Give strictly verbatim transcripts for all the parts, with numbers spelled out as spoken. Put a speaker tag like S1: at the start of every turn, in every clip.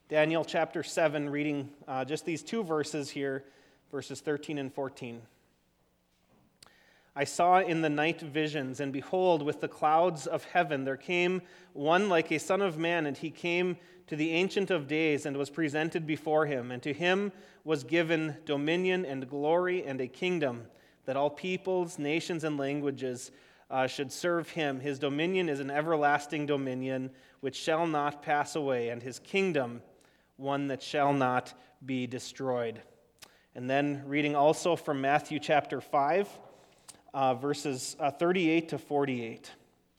S1: Daniel chapter seven, reading uh, just these two verses here, verses thirteen and fourteen. I saw in the night visions, and behold, with the clouds of heaven there came one like a son of man, and he came to the Ancient of Days and was presented before him. And to him was given dominion and glory and a kingdom, that all peoples, nations, and languages uh, should serve him. His dominion is an everlasting dominion which shall not pass away, and his kingdom one that shall not be destroyed. And then reading also from Matthew chapter five, uh, verses uh, thirty-eight to forty-eight.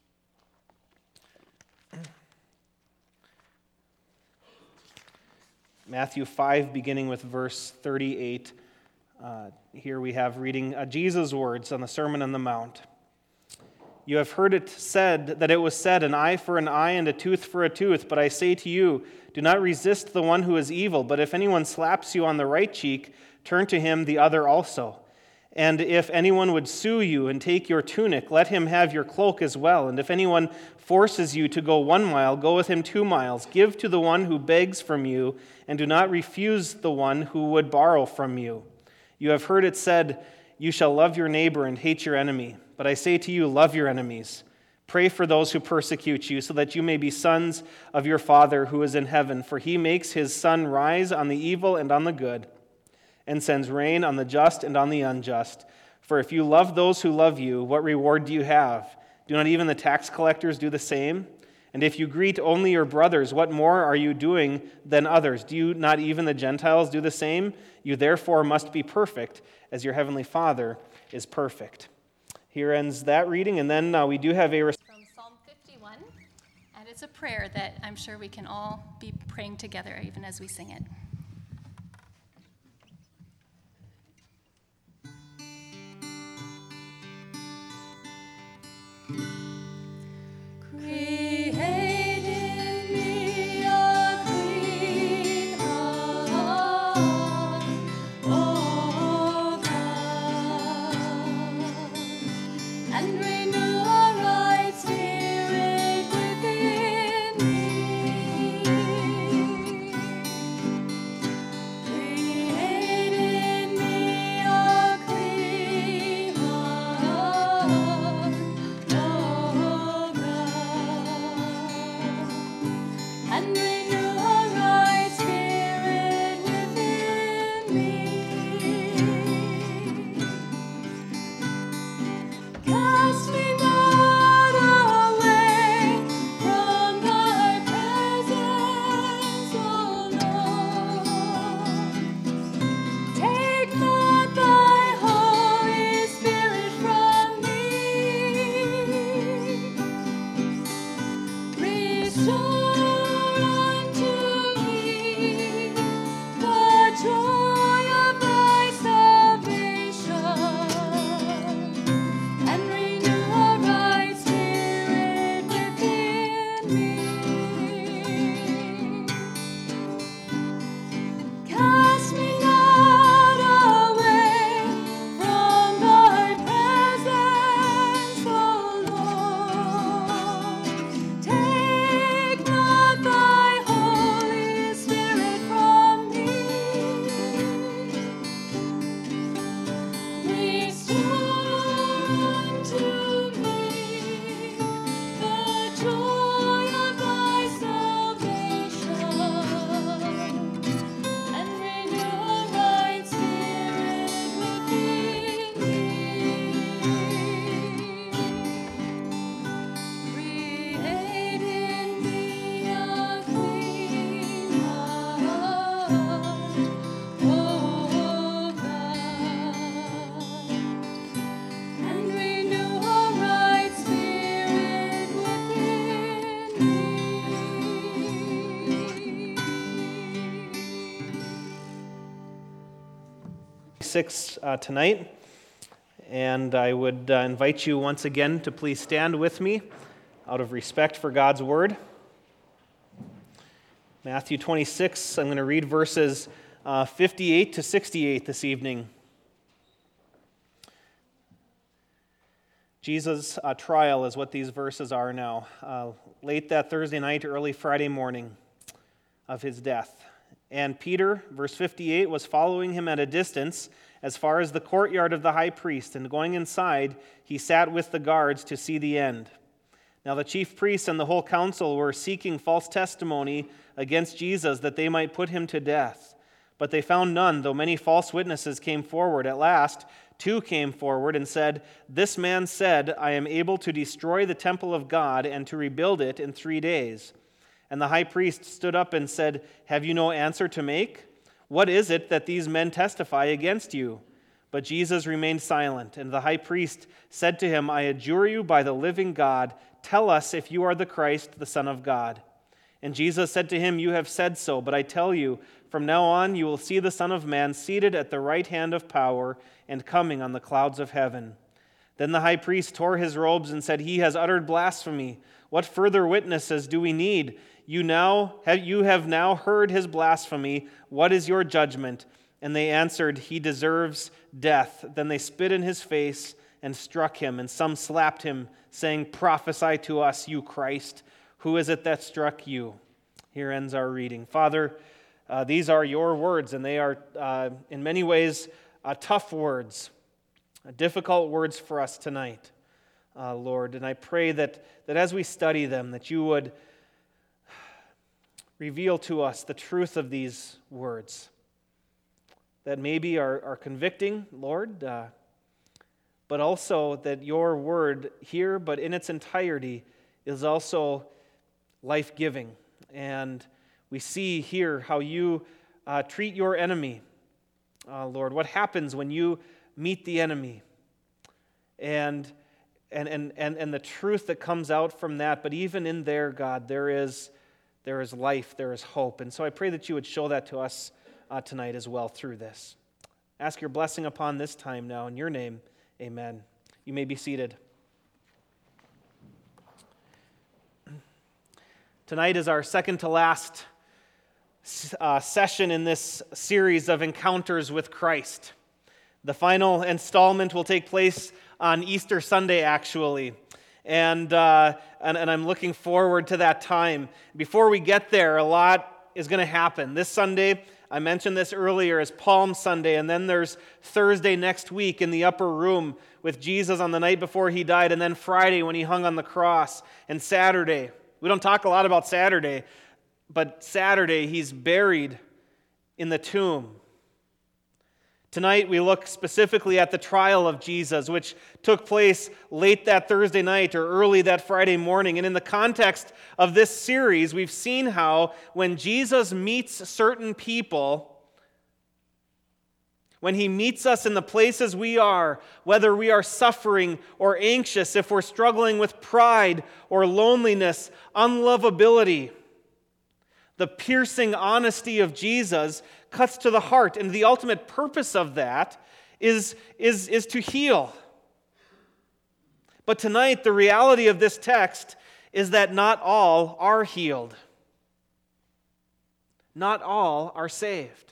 S1: Matthew five, beginning with verse thirty-eight. Uh, here we have reading uh, Jesus' words on the Sermon on the Mount. You have heard it said that it was said, an eye for an eye and a tooth for a tooth. But I say to you, do not resist the one who is evil. But if anyone slaps you on the right cheek, turn to him the other also. And if anyone would sue you and take your tunic, let him have your cloak as well. And if anyone forces you to go one mile, go with him two miles. Give to the one who begs from you, and do not refuse the one who would borrow from you. You have heard it said, you shall love your neighbor and hate your enemy. But I say to you, love your enemies. Pray for those who persecute you, so that you may be sons of your Father who is in heaven. For he makes his sun rise on the evil and on the good, and sends rain on the just and on the unjust. For if you love those who love you, what reward do you have? Do not even the tax collectors do the same? And if you greet only your brothers, what more are you doing than others? Do you not even the Gentiles do the same? You therefore must be perfect, as your heavenly Father is perfect. Here ends that reading, and then uh, we do have a...
S2: From Psalm fifty-one, and it's a prayer that I'm sure we can all be praying together even as we sing it. Create in me a clean heart, O God, and renew a right spirit within me. Create in me a clean heart, O God, and renew a right spirit within me. Cast me not away from thy presence, O Lord. Take not thy Holy Spirit from me. Restore unto me the joy of thy salvation, and renew a right spirit within me. Cast me not away from thy presence, O Lord. Take not thy Holy Spirit from me. Restore unto me the joy of thy salvation, and renew a right spirit within me. Create in me a clean heart, O God, and renew a right spirit within me.
S1: six uh, tonight, and I would uh, invite you once again to please stand with me out of respect for God's Word. Matthew twenty-six, I'm going to read verses uh, fifty-eight to sixty-eight this evening. Jesus' uh, trial is what these verses are now. Uh, late that Thursday night, early Friday morning, of his death. And Peter, verse fifty-eight, was following him at a distance as far as the courtyard of the high priest, and going inside, he sat with the guards to see the end. Now the chief priests and the whole council were seeking false testimony against Jesus that they might put him to death. But they found none, though many false witnesses came forward. At last, two came forward and said, "This man said, 'I am able to destroy the temple of God and to rebuild it in three days.'" And the high priest stood up and said, "Have you no answer to make? What is it that these men testify against you?" But Jesus remained silent, and the high priest said to him, "I adjure you by the living God, tell us if you are the Christ, the Son of God." And Jesus said to him, "You have said so, but I tell you, from now on you will see the Son of Man seated at the right hand of power and coming on the clouds of heaven." Then the high priest tore his robes and said, "He has uttered blasphemy. What further witnesses do we need? You now you have now heard his blasphemy. What is your judgment?" And they answered, "He deserves death." Then they spit in his face and struck him, and some slapped him, saying, "Prophesy to us, you Christ. Who is it that struck you?" Here ends our reading. Father, uh, these are your words, and they are uh, in many ways uh, tough words, uh, difficult words for us tonight, uh, Lord. And I pray that, that as we study them, that you would reveal to us the truth of these words that maybe are, are convicting, Lord, uh, but also that your word here, but in its entirety, is also life-giving. And we see here how you uh, treat your enemy, uh, Lord. What happens when you meet the enemy? And, and, and, and, and the truth that comes out from that. But even in there, God, there is, there is life, there is hope. And so I pray that you would show that to us uh, tonight as well through this. Ask your blessing upon this time now. In your name, amen. You may be seated. Tonight is our second to last uh, session in this series of encounters with Christ. The final installment will take place on Easter Sunday, actually. And, uh, and, and I'm looking forward to that time. Before we get there, a lot is going to happen. This Sunday, I mentioned this earlier, is Palm Sunday, and then there's Thursday next week in the upper room with Jesus on the night before he died, and then Friday when he hung on the cross, and Saturday. We don't talk a lot about Saturday, but Saturday he's buried in the tomb. Tonight we look specifically at the trial of Jesus, which took place late that Thursday night or early that Friday morning. And in the context of this series, we've seen how when Jesus meets certain people, when he meets us in the places we are, whether we are suffering or anxious, if we're struggling with pride or loneliness, unlovability, the piercing honesty of Jesus cuts to the heart, and the ultimate purpose of that is, is, is to heal. But tonight, the reality of this text is that not all are healed. Not all are saved.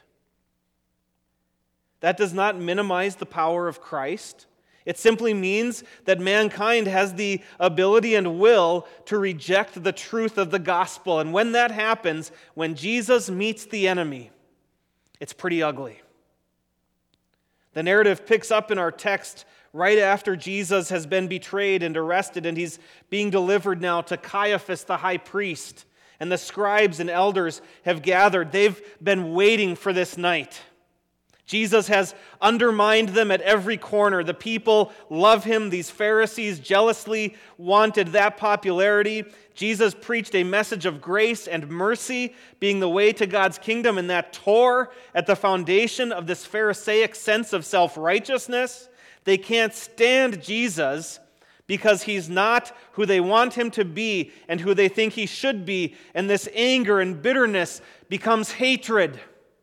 S1: That does not minimize the power of Christ. It simply means that mankind has the ability and will to reject the truth of the gospel. And when that happens, when Jesus meets the enemy, it's pretty ugly. The narrative picks up in our text right after Jesus has been betrayed and arrested, and he's being delivered now to Caiaphas the high priest. And the scribes and elders have gathered. They've been waiting for this night. Jesus has undermined them at every corner. The people love him. These Pharisees jealously wanted that popularity. Jesus preached a message of grace and mercy, being the way to God's kingdom, and that tore at the foundation of this Pharisaic sense of self-righteousness. They can't stand Jesus because he's not who they want him to be and who they think he should be, and this anger and bitterness becomes hatred.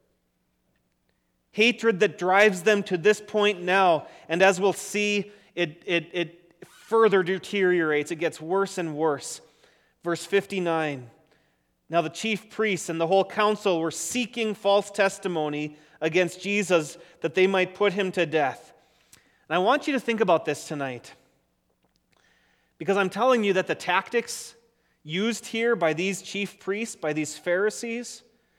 S1: Hatred that drives them to this point now. And as we'll see, it, it, it further deteriorates. It gets worse and worse. Verse fifty-nine. Now the chief priests and the whole council were seeking false testimony against Jesus that they might put him to death. And I want you to think about this tonight. Because I'm telling you that the tactics used here by these chief priests, by these Pharisees,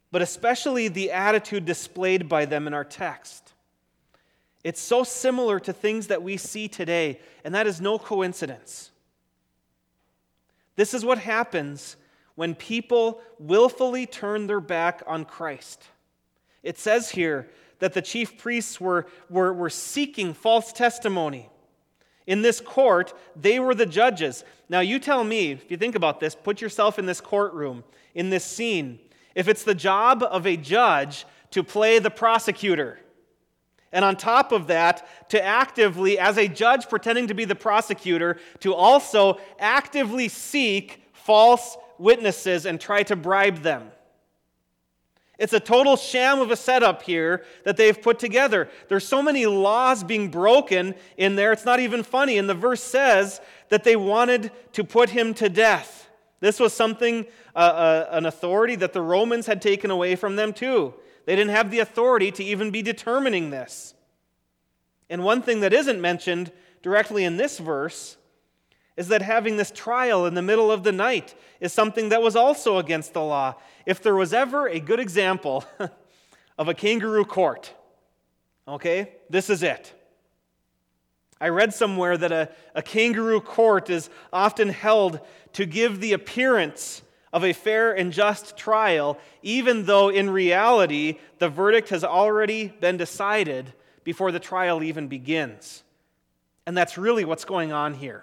S1: but especially the attitude displayed by them in our text. It's so similar to things that we see today, and that is no coincidence. This is what happens when people willfully turn their back on Christ. It says here that the chief priests were, were, were seeking false testimony. In this court, they were the judges. Now you tell me, if you think about this, put yourself in this courtroom, in this scene. If it's the job of a judge to play the prosecutor, and on top of that, to actively, as a judge pretending to be the prosecutor, to also actively seek false witnesses and try to bribe them. It's a total sham of a setup here that they've put together. There's so many laws being broken in there, it's not even funny. And the verse says that they wanted to put him to death. This was something, uh, uh, an authority that the Romans had taken away from them too. They didn't have the authority to even be determining this. And one thing that isn't mentioned directly in this verse is that having this trial in the middle of the night is something that was also against the law. If there was ever a good example of a kangaroo court, okay, this is it. I read somewhere that a, a kangaroo court is often held to give the appearance of a fair and just trial, even though in reality the verdict has already been decided before the trial even begins. And that's really what's going on here.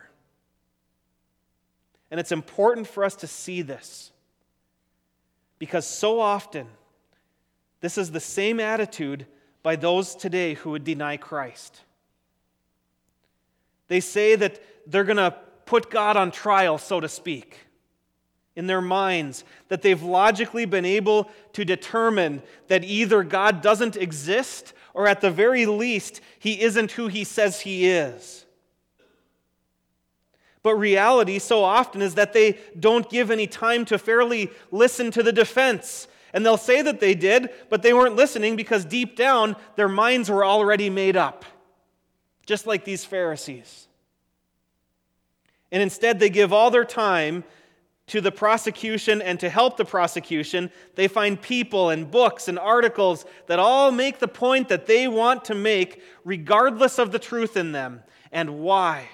S1: And it's important for us to see this, because so often this is the same attitude by those today who would deny Christ. They say that they're going to put God on trial, so to speak, in their minds, that they've logically been able to determine that either God doesn't exist, or at the very least, He isn't who He says He is. But reality so often is that they don't give any time to fairly listen to the defense. And they'll say that they did, but they weren't listening because deep down, their minds were already made up. Just like these Pharisees. And instead, they give all their time to the prosecution, and to help the prosecution, they find people and books and articles that all make the point that they want to make, regardless of the truth in them. And why?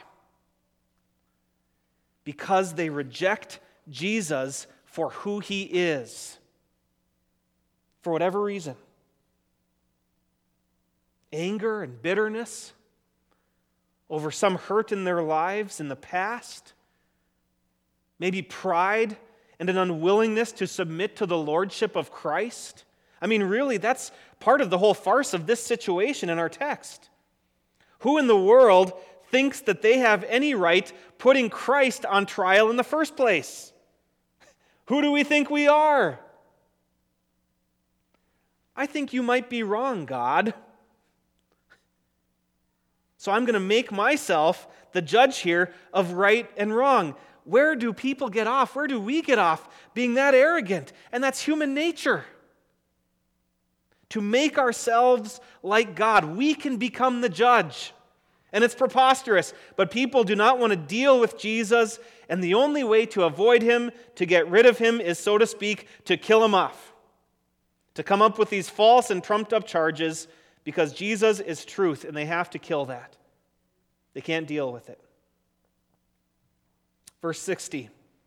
S1: Because they reject Jesus for who He is. For whatever reason. Anger and bitterness over some hurt in their lives in the past. Maybe pride and an unwillingness to submit to the lordship of Christ. I mean, really, that's part of the whole farce of this situation in our text. Who in the world thinks that they have any right putting Christ on trial in the first place? Who do we think we are? I think you might be wrong, God. So I'm going to make myself the judge here of right and wrong. Where do people get off? Where do we get off being that arrogant? And that's human nature. To make ourselves like God, we can become the judge. And it's preposterous, but people do not want to deal with Jesus, and the only way to avoid Him, to get rid of Him, is, so to speak, to kill Him off. To come up with these false and trumped-up charges, because Jesus is truth, and they have to kill that. They can't deal with it. Verse sixty.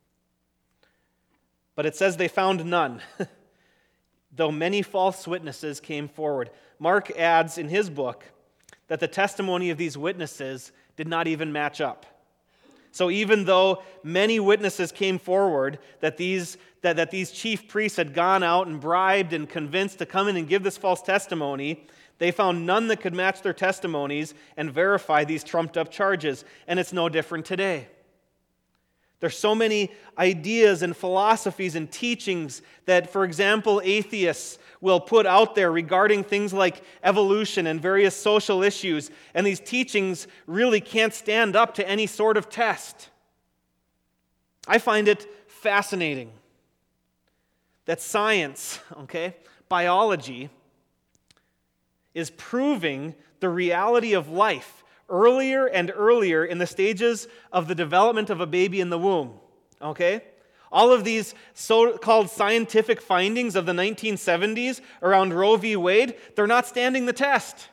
S1: But it says they found none, though many false witnesses came forward. Mark adds in his book that the testimony of these witnesses did not even match up. So even though many witnesses came forward that these, that, that these chief priests had gone out and bribed and convinced to come in and give this false testimony, they found none that could match their testimonies and verify these trumped-up charges. And it's no different today. There's so many ideas and philosophies and teachings that, for example, atheists will put out there regarding things like evolution and various social issues, and these teachings really can't stand up to any sort of test. I find it fascinating that science, okay, biology, is proving the reality of life earlier and earlier in the stages of the development of a baby in the womb, okay? All of these so-called scientific findings of the nineteen seventies around Roe v. Wade, they're not standing the test.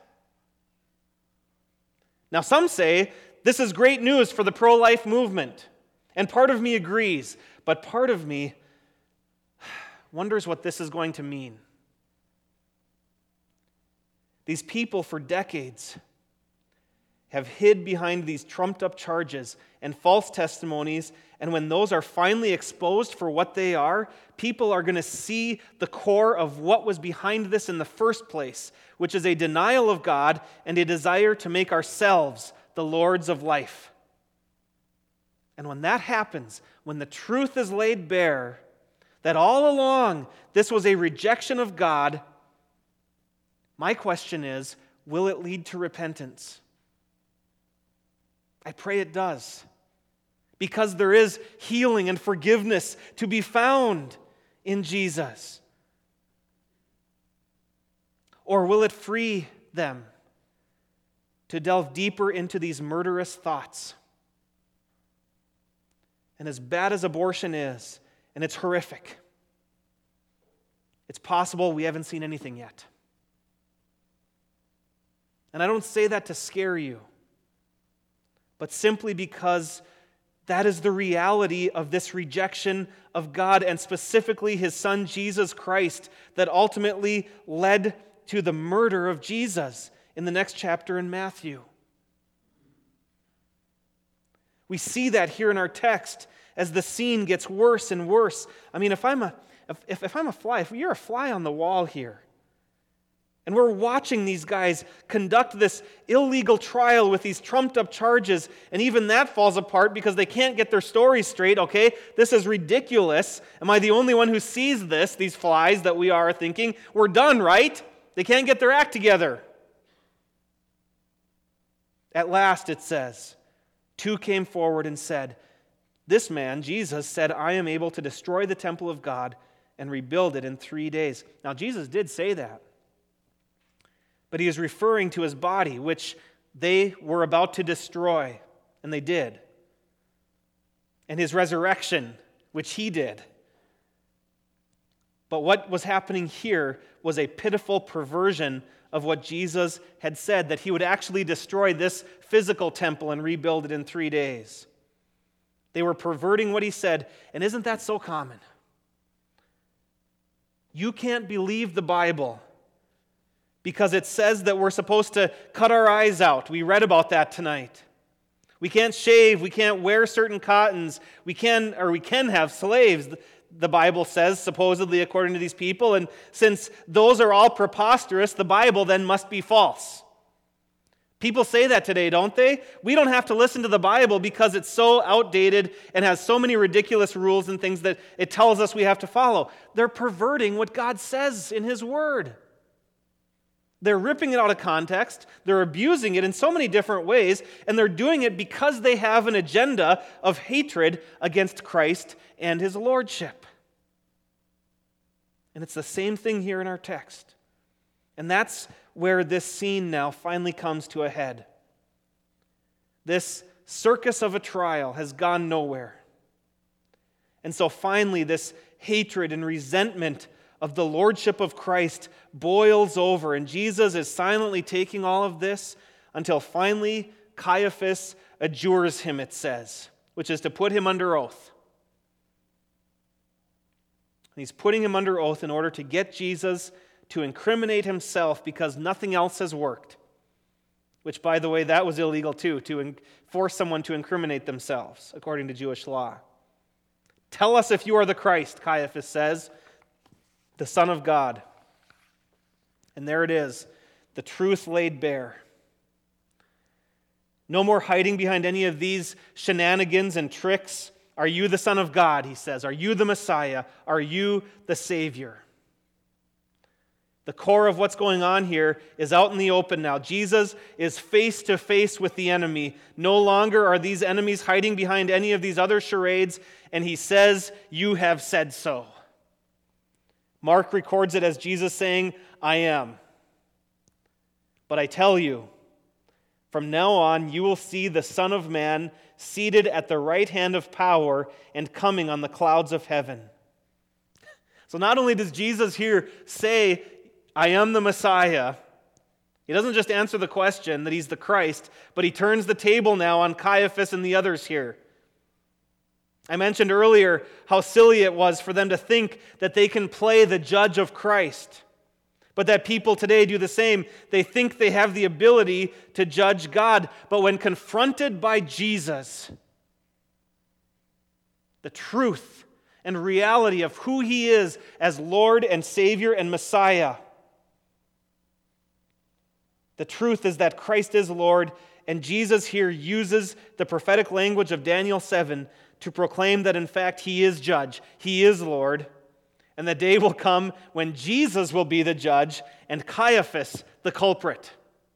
S1: Now, some say this is great news for the pro-life movement, and part of me agrees, but part of me wonders what this is going to mean. These people for decades have hid behind these trumped-up charges and false testimonies, and when those are finally exposed for what they are, people are going to see the core of what was behind this in the first place, which is a denial of God and a desire to make ourselves the lords of life. And when that happens, when the truth is laid bare, that all along this was a rejection of God, my question is, will it lead to repentance? I pray it does, because there is healing and forgiveness to be found in Jesus. Or will it free them to delve deeper into these murderous thoughts? And as bad as abortion is, and it's horrific, it's possible we haven't seen anything yet. And I don't say that to scare you, but simply because that is the reality of this rejection of God, and specifically His Son Jesus Christ, that ultimately led to the murder of Jesus in the next chapter in Matthew. We see that here in our text as the scene gets worse and worse. I mean, if I'm a if, if I'm a fly, if you're a fly on the wall here, and we're watching these guys conduct this illegal trial with these trumped-up charges, and even that falls apart because they can't get their story straight, okay? This is ridiculous. Am I the only one who sees this, these flies that we are thinking, we're done, right? They can't get their act together. At last, it says, two came forward and said, this man, Jesus, said, I am able to destroy the temple of God and rebuild it in three days. Now, Jesus did say that. But he is referring to his body, which they were about to destroy, and they did. And his resurrection, which he did. But what was happening here was a pitiful perversion of what Jesus had said, that he would actually destroy this physical temple and rebuild it in three days. They were perverting what he said, and isn't that so common? You can't believe the Bible because it says that we're supposed to cut our eyes out. We read about that tonight. We can't shave, we can't wear certain cottons, we can or we can have slaves, the Bible says, supposedly according to these people, and since those are all preposterous, the Bible then must be false. People say that today, don't they? We don't have to listen to the Bible because it's so outdated and has so many ridiculous rules and things that it tells us we have to follow. They're perverting what God says in His Word. They're ripping it out of context, they're abusing it in so many different ways, and they're doing it because they have an agenda of hatred against Christ and His lordship. And it's the same thing here in our text. And that's where this scene now finally comes to a head. This circus of a trial has gone nowhere. And so finally, this hatred and resentment of the lordship of Christ boils over, and Jesus is silently taking all of this until finally Caiaphas adjures him, it says, which is to put him under oath. And he's putting him under oath in order to get Jesus to incriminate himself because nothing else has worked. Which, by the way, that was illegal too, to force someone to incriminate themselves, according to Jewish law. Tell us if you are the Christ, Caiaphas says, the Son of God. And there it is, the truth laid bare. No more hiding behind any of these shenanigans and tricks. Are you the Son of God, he says. Are you the Messiah? Are you the Savior? The core of what's going on here is out in the open now. Jesus is face to face with the enemy. No longer are these enemies hiding behind any of these other charades, and he says, you have said so. Mark records it as Jesus saying, I am. But I tell you, From now on, you will see the Son of Man seated at the right hand of power and coming on the clouds of heaven." So not only does Jesus here say, "I am the Messiah," he doesn't just answer the question that he's the Christ, but he turns the table now on Caiaphas and the others here. I mentioned earlier how silly it was for them to think that they can play the judge of Christ, but that people today do the same. They think they have the ability to judge God, but when confronted by Jesus, the truth and reality of who he is as Lord and Savior and Messiah, the truth is that Christ is Lord, and Jesus here uses the prophetic language of Daniel seven to proclaim that in fact he is judge, he is Lord, and the day will come when Jesus will be the judge and Caiaphas the culprit.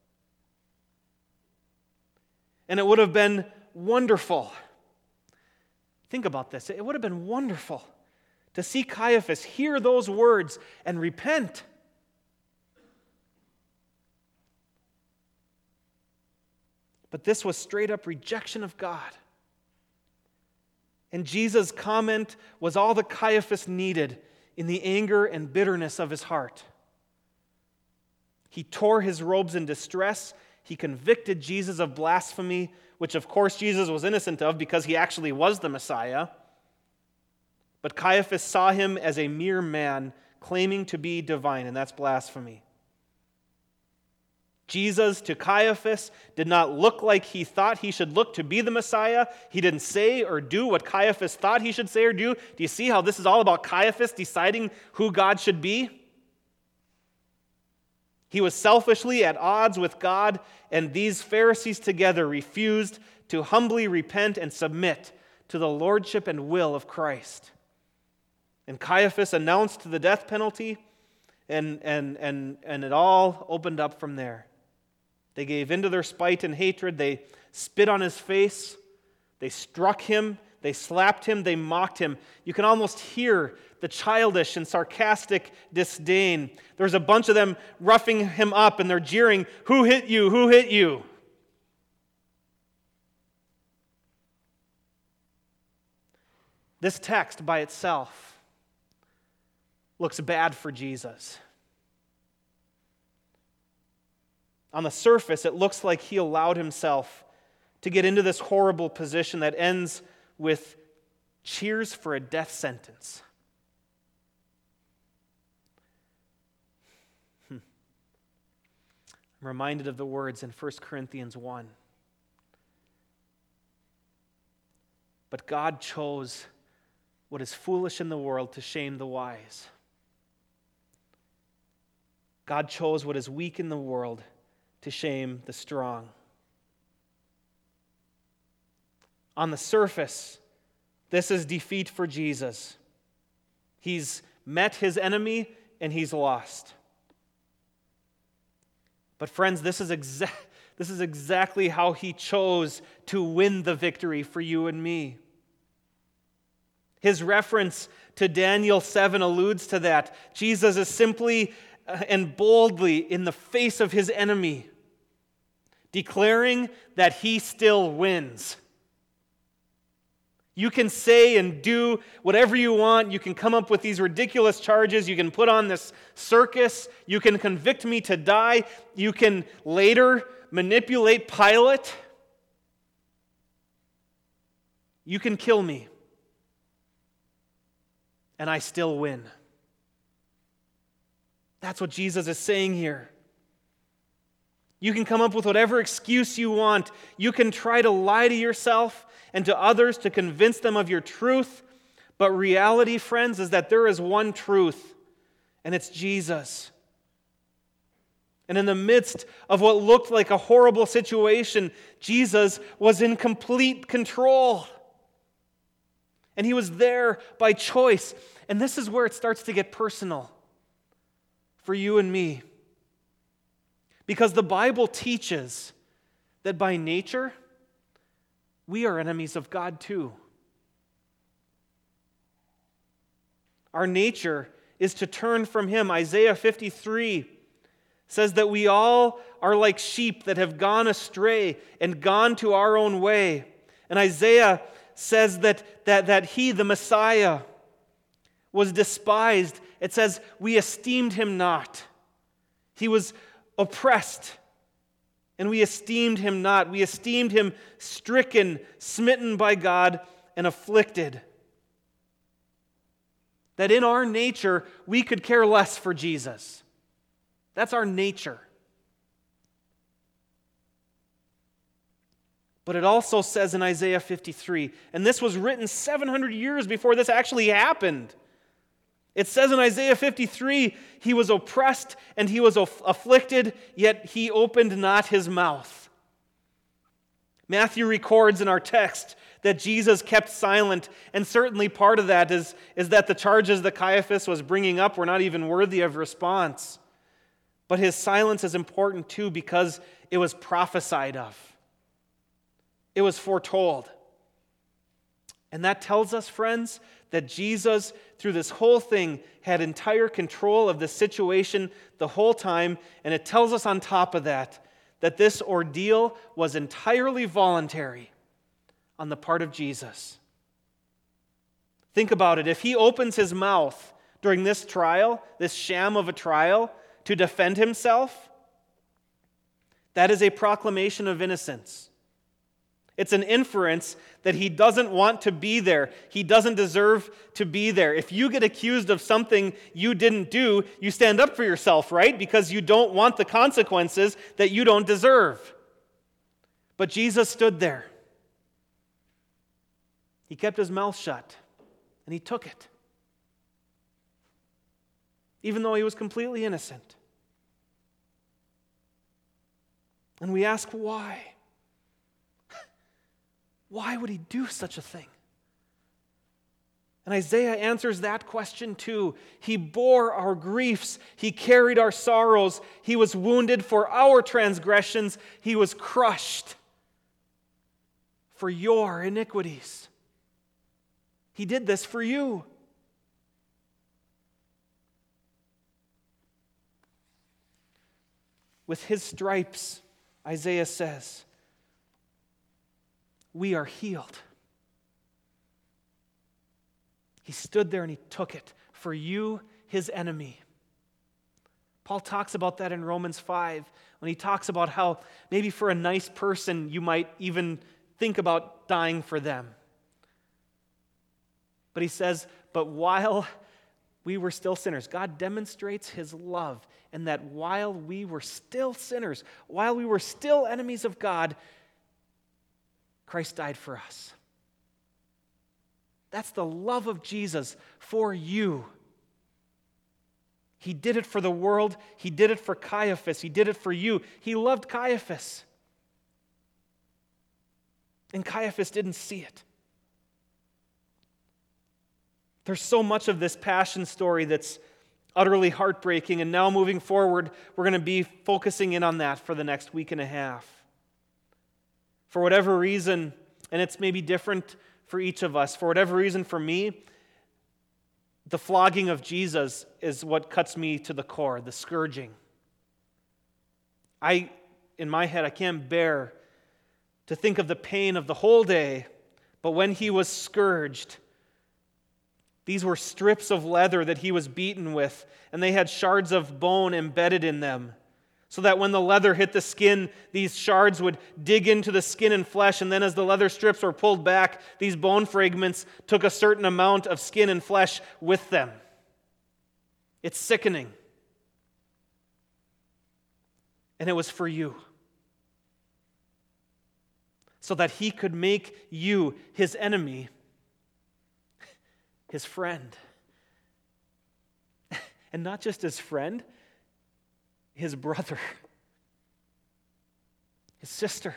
S1: And it would have been wonderful. Think about this. It would have been wonderful to see Caiaphas hear those words and repent. But this was straight up rejection of God. And Jesus' comment was all that Caiaphas needed in the anger and bitterness of his heart. He tore his robes in distress. He convicted Jesus of blasphemy, which of course Jesus was innocent of because he actually was the Messiah. But Caiaphas saw him as a mere man claiming to be divine, and that's blasphemy. Jesus to Caiaphas did not look like he thought he should look to be the Messiah. He didn't say or do what Caiaphas thought he should say or do. Do you see how this is all about Caiaphas deciding who God should be? He was selfishly at odds with God, and these Pharisees together refused to humbly repent and submit to the lordship and will of Christ. And Caiaphas announced the death penalty, and, and, and, and it all opened up from there. They gave in to their spite and hatred. They spit on his face. They struck him. They slapped him. They mocked him. You can almost hear the childish and sarcastic disdain. There's a bunch of them roughing him up, and they're jeering, "Who hit you? Who hit you?" This text by itself looks bad for Jesus. On the surface, it looks like he allowed himself to get into this horrible position that ends with cheers for a death sentence. Hmm. I'm reminded of the words in First Corinthians one. But God chose what is foolish in the world to shame the wise. God chose what is weak in the world to shame the strong. On the surface, this is defeat for Jesus. He's met his enemy and he's lost. But friends, this is exa- this is exactly how he chose to win the victory for you and me. His reference to Daniel seven alludes to that. Jesus is simply and boldly in the face of his enemy, declaring that he still wins. You can say and do whatever you want. You can come up with these ridiculous charges. You can put on this circus. You can convict me to die. You can later manipulate Pilate. You can kill me. And I still win. That's what Jesus is saying here. You can come up with whatever excuse you want. You can try to lie to yourself and to others to convince them of your truth. But reality, friends, is that there is one truth, and it's Jesus. And in the midst of what looked like a horrible situation, Jesus was in complete control. And he was there by choice. And this is where it starts to get personal for you and me. Because the Bible teaches that by nature, we are enemies of God too. Our nature is to turn from him. Isaiah fifty-three says that we all are like sheep that have gone astray and gone to our own way. And Isaiah says that, that, that he, the Messiah, was despised. It says, we esteemed him not. He was oppressed, and we esteemed him not. We esteemed him stricken, smitten by God, and afflicted. That in our nature, we could care less for Jesus. That's our nature. But it also says in Isaiah fifty-three, and this was written seven hundred years before this actually happened. It says in Isaiah fifty-three, he was oppressed and he was afflicted, yet he opened not his mouth. Matthew records in our text that Jesus kept silent, and certainly part of that is, is that the charges that Caiaphas was bringing up were not even worthy of response. But his silence is important too because it was prophesied of. It was foretold. And that tells us, friends, that Jesus, through this whole thing, had entire control of the situation the whole time. And it tells us on top of that, that this ordeal was entirely voluntary on the part of Jesus. Think about it. If he opens his mouth during this trial, this sham of a trial, to defend himself, that is a proclamation of innocence. It's an inference that he doesn't want to be there. He doesn't deserve to be there. If you get accused of something you didn't do, you stand up for yourself, right? Because you don't want the consequences that you don't deserve. But Jesus stood there. He kept his mouth shut, and he took it, even though he was completely innocent. And we ask why? Why would he do such a thing? And Isaiah answers that question too. He bore our griefs. He carried our sorrows. He was wounded for our transgressions. He was crushed for your iniquities. He did this for you. With his stripes, Isaiah says, we are healed. He stood there and he took it for you, his enemy. Paul talks about that in Romans five when he talks about how maybe for a nice person you might even think about dying for them. But he says, but while we were still sinners, God demonstrates his love, and that while we were still sinners, while we were still enemies of God, Christ died for us. That's the love of Jesus for you. He did it for the world. He did it for Caiaphas. He did it for you. He loved Caiaphas. And Caiaphas didn't see it. There's so much of this passion story that's utterly heartbreaking, and now moving forward, we're going to be focusing in on that for the next week and a half. For whatever reason, and it's maybe different for each of us, for whatever reason for me, the flogging of Jesus is what cuts me to the core, the scourging. I, in my head, I can't bear to think of the pain of the whole day, but when he was scourged, these were strips of leather that he was beaten with, and they had shards of bone embedded in them, so that when the leather hit the skin, these shards would dig into the skin and flesh, and then as the leather strips were pulled back, these bone fragments took a certain amount of skin and flesh with them. It's sickening. And it was for you, so that he could make you, his enemy, his friend. And not just his friend, his brother, his sister,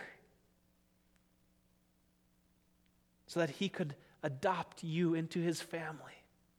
S1: so that he could adopt you into his family.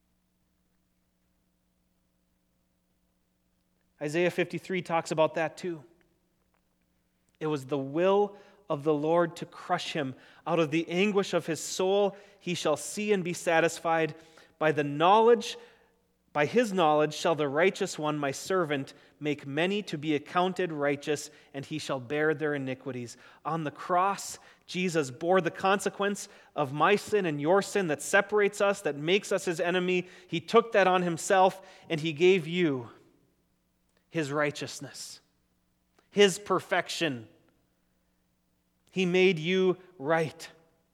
S1: Isaiah fifty-three talks about that too. It was the will of the Lord to crush him. Out of the anguish of his soul, he shall see and be satisfied. By the knowledge By his knowledge shall the righteous one, my servant, make many to be accounted righteous, and he shall bear their iniquities. On the cross, Jesus bore the consequence of my sin and your sin that separates us, that makes us his enemy. He took that on himself, and he gave you his righteousness, his perfection. He made you right.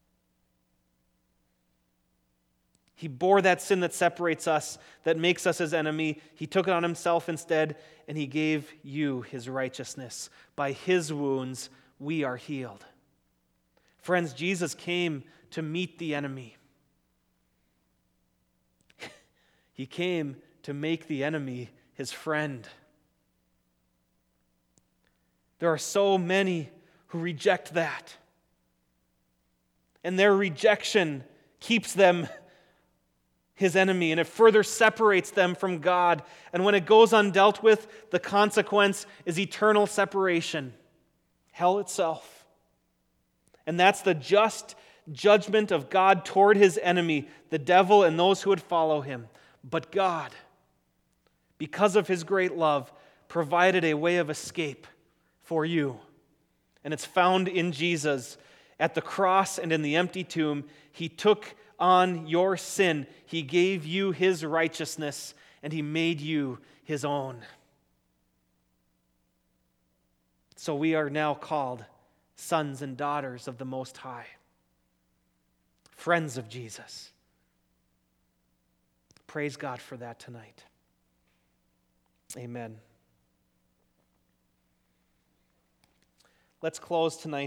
S1: He bore that sin that separates us, that makes us his enemy. He took it on himself instead, and he gave you his righteousness. By his wounds, we are healed. Friends, Jesus came to meet the enemy. He came to make the enemy his friend. There are so many who reject that. And their rejection keeps them his enemy, and it further separates them from God. And when it goes undealt with, the consequence is eternal separation, hell itself. And that's the just judgment of God toward his enemy, the devil and those who would follow him. But God, because of his great love, provided a way of escape for you. And it's found in Jesus. At the cross and in the empty tomb, he took on your sin. He gave you his righteousness, and he made you his own. So we are now called sons and daughters of the Most High, friends of Jesus. Praise God for that tonight. Amen. Let's close tonight